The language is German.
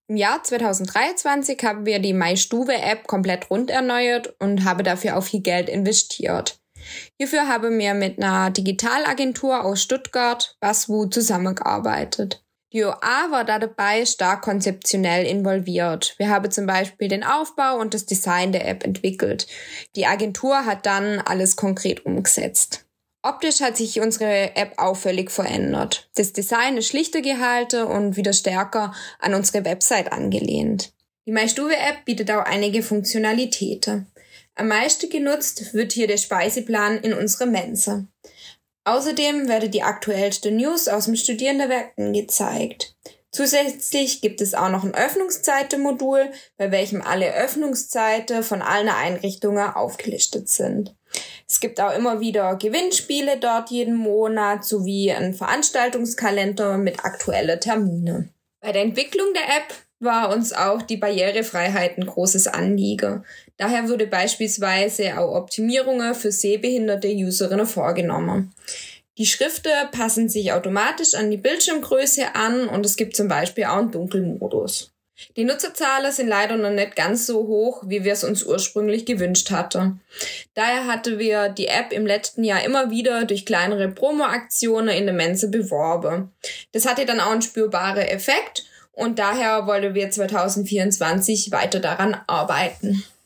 Im Jahr 2023 haben wir die MyStuve-App komplett rund erneuert und habe dafür auch viel Geld investiert. Hierfür haben wir mit einer Digitalagentur aus Stuttgart, Baswu, zusammengearbeitet. Die OA war da dabei stark konzeptionell involviert. Wir haben zum Beispiel den Aufbau und das Design der App entwickelt. Die Agentur hat dann alles konkret umgesetzt. Optisch hat sich unsere App auch völlig verändert. Das Design ist schlichter gehalten und wieder stärker an unsere Website angelehnt. Die MyStuve-App bietet auch einige Funktionalitäten. Am meisten genutzt wird hier der Speiseplan in unserer Mensa. Außerdem werden die aktuellsten News aus dem Studierendenwerk gezeigt. Zusätzlich gibt es auch noch ein Öffnungszeiten-Modul, bei welchem alle Öffnungszeiten von allen Einrichtungen aufgelistet sind. Es gibt auch immer wieder Gewinnspiele dort jeden Monat sowie einen Veranstaltungskalender mit aktuellen Terminen. Bei der Entwicklung der App war uns auch die Barrierefreiheit ein großes Anliegen. Daher wurde beispielsweise auch Optimierungen für sehbehinderte Userinnen vorgenommen. Die Schriften passen sich automatisch an die Bildschirmgröße an und es gibt zum Beispiel auch einen Dunkelmodus. Die Nutzerzahlen sind leider noch nicht ganz so hoch, wie wir es uns ursprünglich gewünscht hatten. Daher hatten wir die App im letzten Jahr immer wieder durch kleinere Promo-Aktionen in der Mensa beworben. Das hatte dann auch einen spürbaren Effekt und daher wollen wir 2024 weiter daran arbeiten.